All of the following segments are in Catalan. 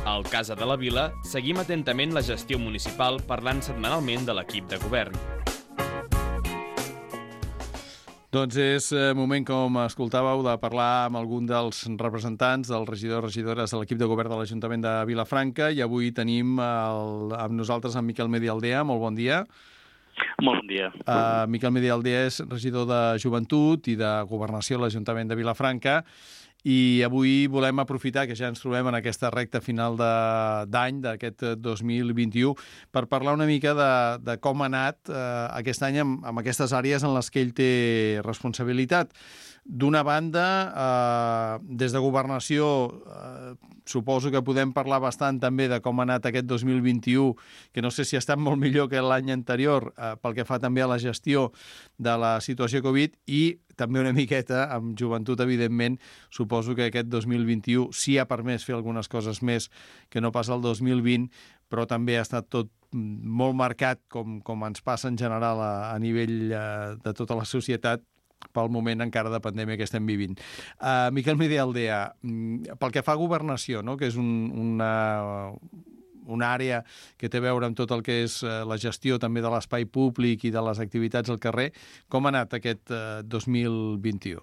Al Casa de la Vila seguim atentament la gestió municipal parlant setmanalment de l'equip de govern. Doncs és moment, com escoltàveu, de parlar amb algun dels representants, dels regidors i regidores de l'equip de govern de l'Ajuntament de Vilafranca, i avui tenim amb nosaltres en Miquel Medialdea. Molt bon dia. Molt bon dia. Miquel Medialdea és regidor de Joventut i de Governació a l'Ajuntament de Vilafranca, i avui volem aprofitar que ja ens trobem en aquesta recta final d'any, d'aquest 2021, per parlar una mica de com ha anat aquest any amb aquestes àrees en les que ell té responsabilitat. D'una banda, des de Governació, suposo que podem parlar bastant també de com ha anat aquest 2021, que no sé si ha estat molt millor que l'any anterior, pel que fa també a la gestió de la situació Covid, i també una miqueta amb Joventut, evidentment. Suposo que aquest 2021 sí ha permès fer algunes coses més que no pas el 2020, però també ha estat tot molt marcat, com ens passa en general a nivell de tota la societat, pel moment encara de pandèmia que estem vivint. Miquel Medialdea, pel que fa a Governació, no?, que és una àrea que té a veure amb tot el que és la gestió també de l'espai públic i de les activitats al carrer, com ha anat aquest 2021?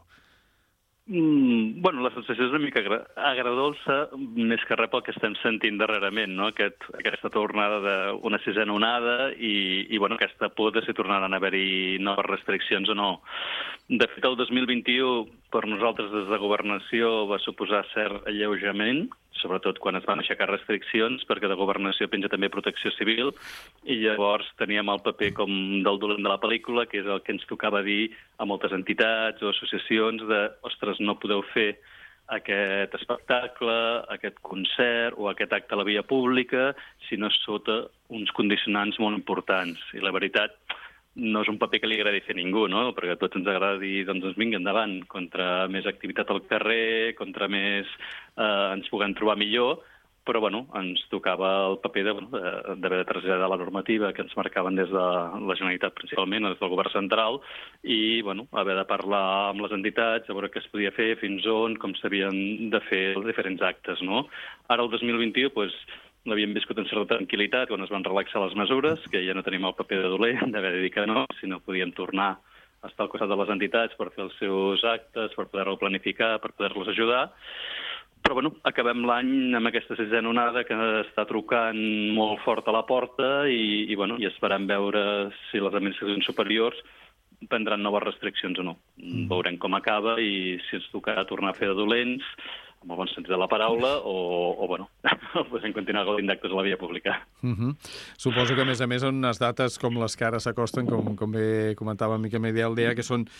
La sensació és una mica agradolça, més que res pel que estem sentint darrerament, no? Aquesta tornada d'una sisena onada i aquesta por de si tornaran a haver-hi noves restriccions o no. De fet, el 2021, per nosaltres des de Governació, va suposar cert alleujament, sobretot quan es van aixecar restriccions, perquè de Governació penja també Protecció Civil, i llavors teníem el paper com del dolent de la pel·lícula, que és el que ens tocava dir a moltes entitats o associacions de, ostres, no podeu fer aquest espectacle, aquest concert o aquest acte a la via pública si no és sota uns condicionants molt importants. I la veritat, no és un paper que li agradi fer a ningú, no? Perquè a tots ens agrada dir, doncs vinga, endavant, contra més activitat al carrer, contra més ens puguem trobar millor, però ens tocava el paper d'haver de traslladar la normativa que ens marcaven des de la Generalitat principalment, des del govern central, i haver de parlar amb les entitats, a veure què es podia fer, fins on, com s'havien de fer els diferents actes, no? Ara, el 2021, l'havíem viscut en certa tranquil·litat quan es van relaxar les mesures, que ja no tenim el paper de dolent, d'haver de dir que no, sinó podíem tornar a estar al costat de les entitats per fer els seus actes, per poder-ho planificar, per poder-los ajudar. Però, acabem l'any amb aquesta sisena onada que està trucant molt fort a la porta i esperem veure si les administracions superiors prendran noves restriccions o no. Veurem com acaba i si ens tocarà tornar a fer de dolents, amb el bon sentit de la paraula, o podem continuar gaudint d'actes a la via pública. Suposo que, a més, unes dates com les que ara s'acosten, com bé comentava Miquel Medialdea, que són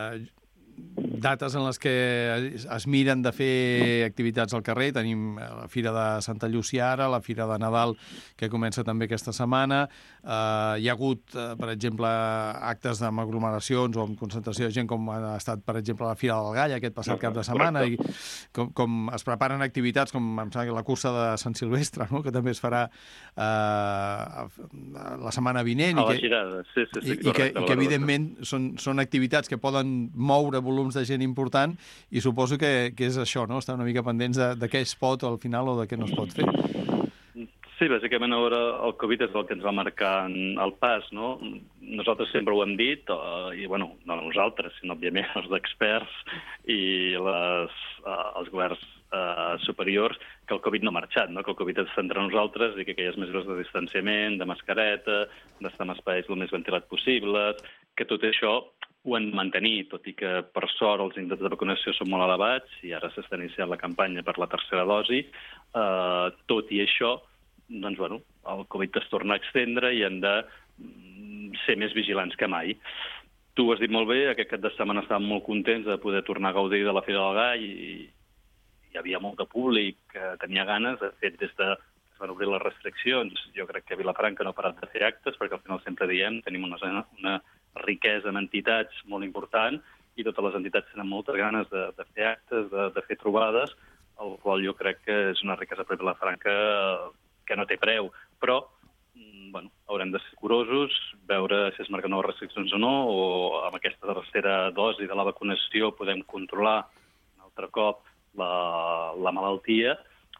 dates en les que es miren de fer activitats al carrer. Tenim la Fira de Santa Llúcia ara, la Fira de Nadal, que comença també aquesta setmana. Hi ha hagut, per exemple, actes amb aglomeracions o amb concentració de gent, com ha estat, per exemple, la Fira del Gall aquest passat cap de setmana, i com es preparen activitats com la cursa de Sant Silvestre, no?, que també es farà la setmana vinent. A la girada, sí, i que evidentment, són activitats que poden moure volums de gent important, i suposo que és això, no?, estar una mica pendents de què es pot al final o de què no es pot fer. Sí, bàsicament ara el Covid és el que ens va marcar el pas, no? Nosaltres sempre ho hem dit, no nosaltres, sinó òbviament els d'experts i els governs superiors, que el Covid no ha marxat, no? Que el Covid està entre nosaltres i que aquelles mesures de distanciament, de mascareta, d'estar en espais el més ventilat possible, que tot això ho hem de mantenir, tot i que, per sort, els índexs de vacunació són molt elevats i ara s'està iniciant la campanya per la tercera dosi. Tot i això, el Covid es torna a extendre i hem de ser més vigilants que mai. Tu ho has dit molt bé, aquest cap de setmana estàvem molt contents de poder tornar a gaudir de la Fira del Gall i hi havia molt de públic que tenia ganes. De fet, des que es van obrir les restriccions, jo crec que Vilafranca no ha parat de fer actes, perquè al final sempre diem, tenim una riquesa en entitats molt important i totes les entitats tenen moltes ganes de fer actes, de fer trobades, el qual jo crec que és una riquesa per Vilafranca que no té preu. Però haurem de ser curosos, veure si es marquen noves restriccions o no, o amb aquesta tercera dosi de la vacunació podem controlar un altre cop la malaltia,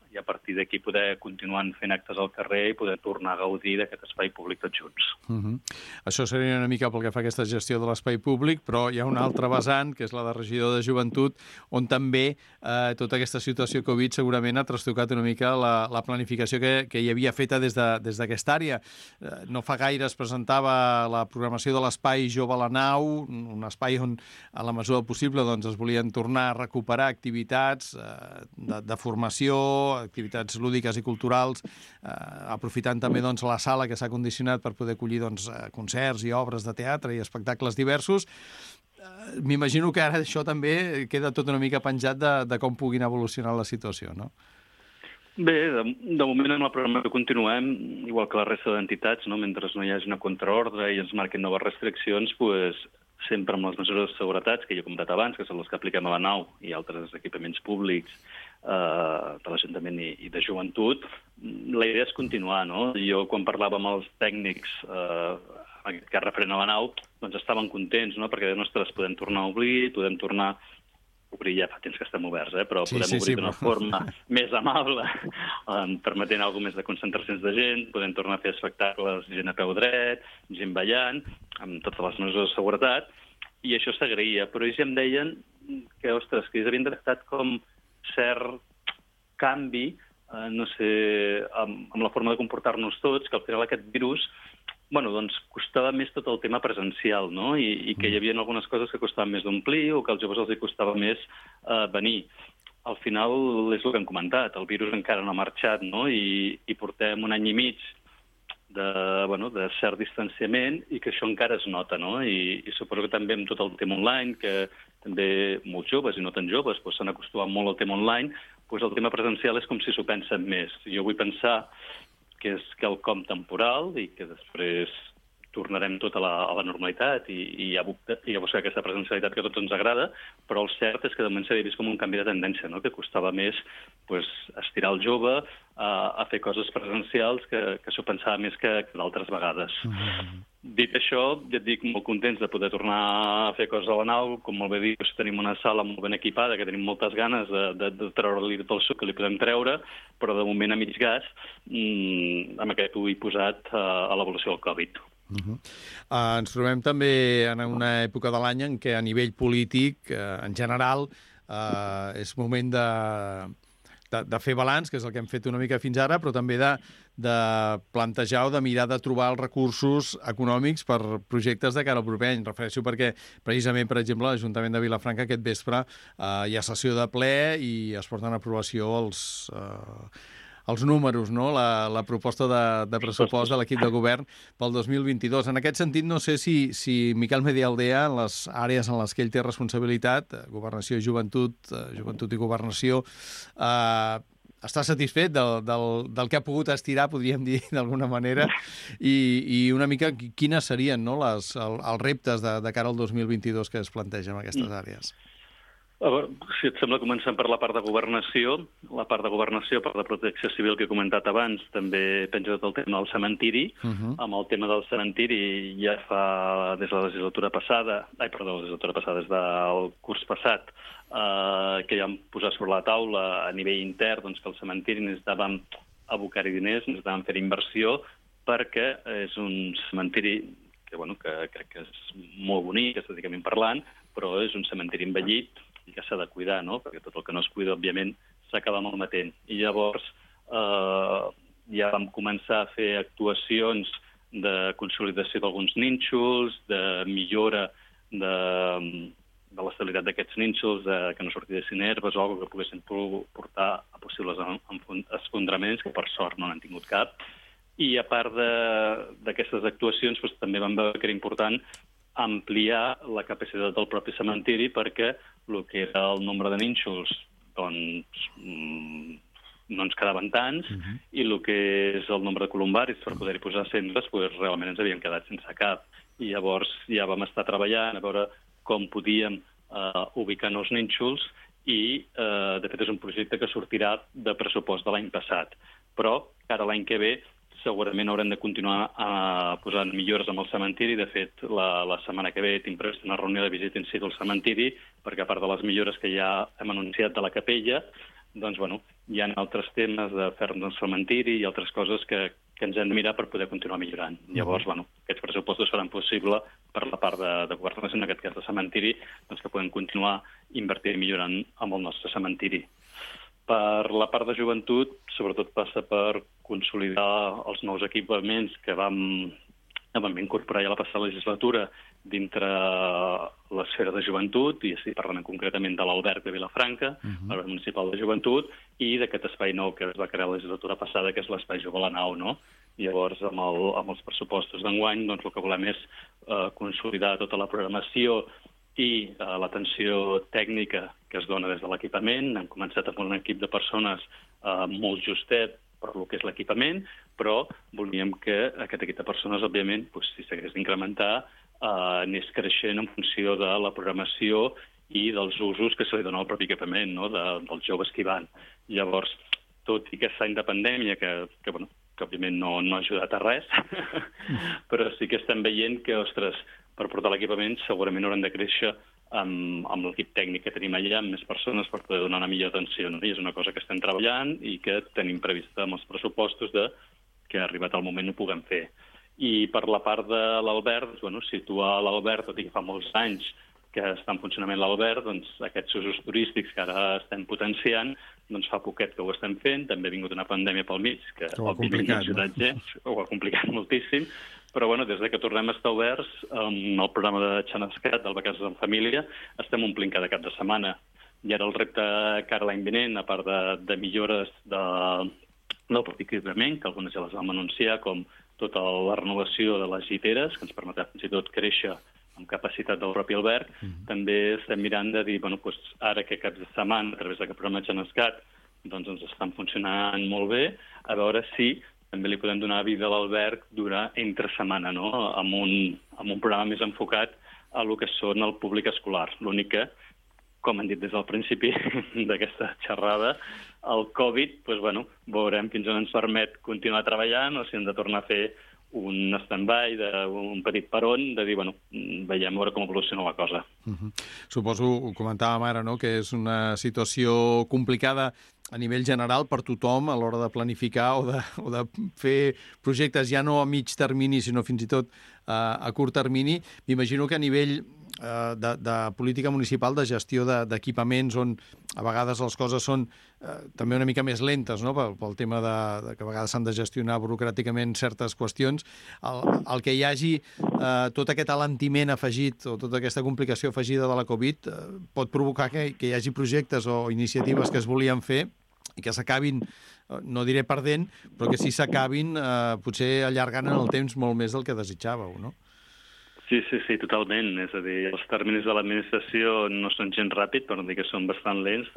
i a partir d'aquí poder continuar fent actes al carrer i poder tornar a gaudir d'aquest espai públic tots junts. Això seria una mica pel que fa a aquesta gestió de l'espai públic, però hi ha una altra vessant, que és la de regidor de joventut, on també tota aquesta situació Covid segurament ha trastocat una mica la planificació que hi havia feta des d'aquesta àrea. No fa gaire es presentava la programació de l'espai Jove a la Nau, un espai on, a la mesura del possible, doncs, es volien tornar a recuperar activitats de formació, activitats lúdiques i culturals, aprofitant també doncs, la sala que s'ha condicionat per poder acollir doncs, concerts i obres de teatre i espectacles diversos. M'imagino que ara això també queda tot una mica penjat de com puguin evolucionar la situació, no? Bé, de moment en la programació continuem, igual que la resta d'entitats, no? Mentre no hi hagi una contraordre i ens marquin noves restriccions, doncs, sempre amb les mesures de seguretat que ja he comentat abans, que són les que apliquem a la nau i altres equipaments públics de l'Ajuntament i de joventut. La idea és continuar, no? Jo, quan parlava amb els tècnics, en aquest cas referent a la nau, doncs estaven contents, no? Perquè deien, ostres, podem tornar a obrir, podem tornar a obrir, ja fa temps que estem oberts, però podem obrir d'una forma més amable, permetent alguna més de concentracions de gent, podem tornar a fer espectacles, gent a peu dret, gent ballant, amb totes les mesures de seguretat, i això s'agraïa. Però ells em deien que, ostres, que ells havien detectat com cert canvi, no sé, amb la forma de comportar-nos tots, que al final aquest virus doncs costava més tot el tema presencial, no? I que hi havia algunes coses que costaven més d'omplir o que als joves els costava més venir. Al final és el que hem comentat, el virus encara no ha marxat, no? I portem un any i mig de cert distanciament i que això encara es nota, no? I suposo que també amb tot el tema online, que també molts joves i no tan joves s'han acostumat molt al tema online, el tema presencial és com si s'ho pensen més. Jo vull pensar que és quelcom temporal i que després tornarem tot a la normalitat i a buscar aquesta presencialitat que a tots ens agrada, però el cert és que de moment s'havia vist com un canvi de tendència, no? Que costava més estirar el jove a fer coses presencials que s'ho pensava més que d'altres vegades. Dit això, ja et dic, molt contents de poder tornar a fer coses a la nau. Com molt bé dius, tenim una sala molt ben equipada, que tenim moltes ganes de treure-li tot el suc que li podem treure, però de moment a mig gas, amb aquest ull posat a l'evolució del Covid. Ens trobem també en una època de l'any en què a nivell polític, en general, és moment de fer balanç, que és el que hem fet una mica fins ara, però també de plantejar o de mirar de trobar els recursos econòmics per projectes de cara al proper any. Refereixo perquè, precisament, per exemple, l'Ajuntament de Vilafranca aquest vespre hi ha sessió de ple i es porten a aprovació els números, no? La proposta de pressupost de l'equip de govern pel 2022. En aquest sentit, no sé si Miquel Medialdea, en les àrees en les que ell té responsabilitat, Governació i Joventut, Joventut i Governació, està satisfet del que ha pogut estirar, podríem dir, d'alguna manera, i una mica quines serien, no, els reptes de cara al 2022 que es plantegen en aquestes àrees. Si et sembla, comencem per la part de governació. La part de governació, per la protecció civil que he comentat abans, també penja tot el tema del cementiri. Amb el tema del cementiri ja fa des de la legislatura passada, des del curs passat, que ja vam posar sobre la taula a nivell intern doncs, que el cementiri necessitàvem abocar-hi diners, necessitàvem fer inversió, perquè és un cementiri que crec que és molt bonic, estèticament parlant, però és un cementiri envellit i que s'ha de cuidar, no? Perquè tot el que no es cuida, òbviament, s'acaba malmetent. I llavors ja vam començar a fer actuacions de consolidació d'alguns nínxols, de millora de l'estabilitat d'aquests nínxols, que no sortissin herbes o alguna que poguessin portar a possibles esfondraments, que per sort no n'han tingut cap. I a part d'aquestes actuacions, també vam veure que era important ampliar la capacitat del propi cementiri perquè el que era el nombre de nínxols doncs no ens quedaven tants i el que és el nombre de columbaris per poder-hi posar cendres realment ens havien quedat sense cap. I llavors ja vam estar treballant a veure com podíem ubicar nous nínxols i de fet és un projecte que sortirà de pressupost de l'any passat. Però cara a l'any que ve segurament haurem de continuar posant millores amb el cementiri. De fet, la setmana que ve tinc previst una reunió de visita in situ al cementiri, perquè a part de les millores que ja hem anunciat de la capella, doncs, hi ha altres temes de fer-nos cementiri i altres coses que ens hem de mirar per poder continuar millorant. Llavors, aquests pressupostos faran possible, per la part de governació, en aquest cas de cementiri, doncs que podem continuar invertint i millorant amb el nostre cementiri. Per la part de joventut, sobretot passa per consolidar els nous equipaments que vam incorporar ja la passada legislatura dintre l'esfera de joventut, i estic parlant concretament de l'Alberg de Vilafranca, l'Alberg Municipal de Joventut, i d'aquest espai nou que es va crear la legislatura passada, que és l'espai Jove a la Nau, no? Llavors, amb els pressupostos d'enguany, doncs el que volem és consolidar tota la programació i l'atenció tècnica que es dona des de l'equipament. Hem començat amb un equip de persones molt justet per lo que és l'equipament, però volíem que aquest equip de persones, òbviament, si s'hagués d'incrementar, anés creixent en funció de la programació i dels usos que se li dona al propi equipament, no? Dels joves que hi van. Llavors, tot i aquest any de pandèmia, que òbviament no ha ajudat a res, però sí que estem veient que, ostres, per portar l'equipament segurament haurem de créixer amb l'equip tècnic que tenim allà, amb més persones per poder donar una millor atenció. No? I és una cosa que estem treballant i que tenim prevista amb els pressupostos que ha arribat el moment ho puguem fer. I per la part de l'Albert, situar l'Albert, tot i que fa molts anys que està en funcionament l'Albert, doncs aquests usos turístics que ara estem potenciant, doncs fa poquet que ho estem fent, també ha vingut una pandèmia pel mig, que òbviament no ha ajudat gens, ho ha complicat moltíssim, però des que tornem a estar oberts, amb el programa de Xenescat, del Vacances en Família, estem omplint cada cap de setmana. I ara el repte que ara l'any vinent, a part de millores del propi equipament, que algunes ja les vam anunciar, com tota la renovació de les lliteres, que ens permetrà fins i tot créixer amb capacitat del propi alberg, també estem mirant de dir, ara que caps de setmana, a través d'aquest programa Xenescat, doncs ens estan funcionant molt bé, a veure si també li podem donar vida a l'alberg durant entre setmana, no? Amb un programa més enfocat a el que són el públic escolar. L'únic que, com han dit des del principi d'aquesta xerrada, el Covid, veurem fins on ens permet continuar treballant o si hem de tornar a fer un stand-by, un petit peron, de dir, veiem veure com evoluciona la cosa. Suposo, ho comentàvem ara, no?, que és una situació complicada a nivell general per tothom a l'hora de planificar o de fer projectes ja no a mig termini, sinó fins i tot a curt termini. M'imagino que a nivell de política municipal, de gestió d'equipaments, on a vegades les coses són també una mica més lentes, no?, pel tema de que a vegades s'han de gestionar burocràticament certes qüestions, el que hi hagi tot aquest alentiment afegit o tota aquesta complicació afegida de la Covid pot provocar que hi hagi projectes o iniciatives que es volien fer i que s'acabin, no diré perdent, però que sí s'acabin potser allargant en el temps molt més del que desitjàveu, no? Sí, totalment. És a dir, els terminis de l'administració no són gens ràpid, per no dir que són bastant lents.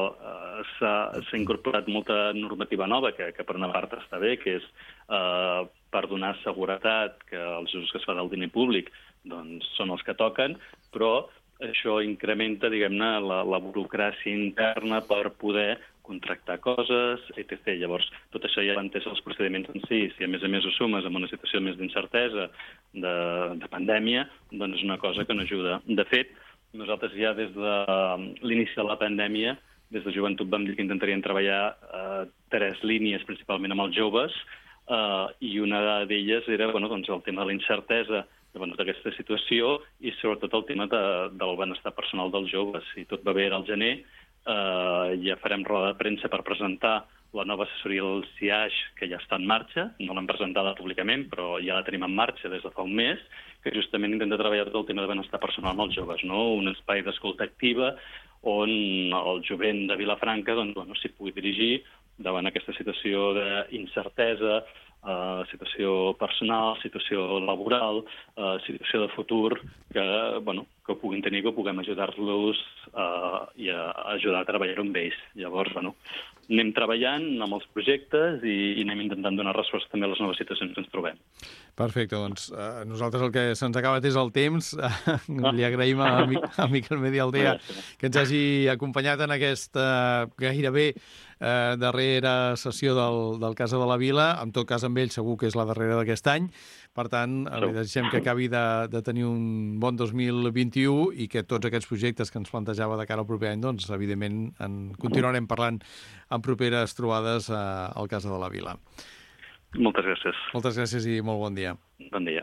S'ha incorporat molta normativa nova, que per una part està bé, que és per donar seguretat que els usos que es fa del diner públic doncs, són els que toquen, però això incrementa, diguem-ne, la burocràcia interna per poder contractar coses, etc. Llavors, tot això ja va entès els procediments en si. Si a més ho sumes amb una situació més d'incertesa, de pandèmia, doncs és una cosa que no ajuda. De fet, nosaltres ja des de l'inici de la pandèmia, des de Joventut vam dir que intentaríem treballar 3 línies, principalment amb els joves, i una d'elles era el tema de la incertesa d'aquesta situació i sobretot el tema del benestar personal dels joves. Si tot va bé al gener, ja farem roda de premsa per presentar la nova assessoria del CIAix, que ja està en marxa, no l'hem presentada públicament, però ja la tenim en marxa des de fa un mes, que justament intenta treballar tot el tema de benestar personal amb els joves, no? Un espai d'escolta activa on el jovent de Vilafranca s'hi pugui dirigir davant aquesta situació d'incertesa, situació personal, situació laboral, situació de futur, que ho puguin tenir, que puguem ajudar-los i ajudar a treballar amb ells. Llavors, anem treballant amb els projectes i anem intentant donar resposta també a les noves situacions que ens trobem. Perfecte, doncs nosaltres el que se'ns ha acabat és el temps. Li agraïm a Miquel Medialdea que ens hagi acompanyat en aquesta gairebé darrera sessió del Casa de la Vila. En tot cas, amb ell segur que és la darrera d'aquest any. Per tant, li desitgem que acabi de tenir un bon 2021 i que tots aquests projectes que ens plantejava de cara al proper any, doncs, evidentment, en continuarem parlant en properes trobades al Casa de la Vila. Moltes gràcies. Moltes gràcies i molt bon dia. Bon dia.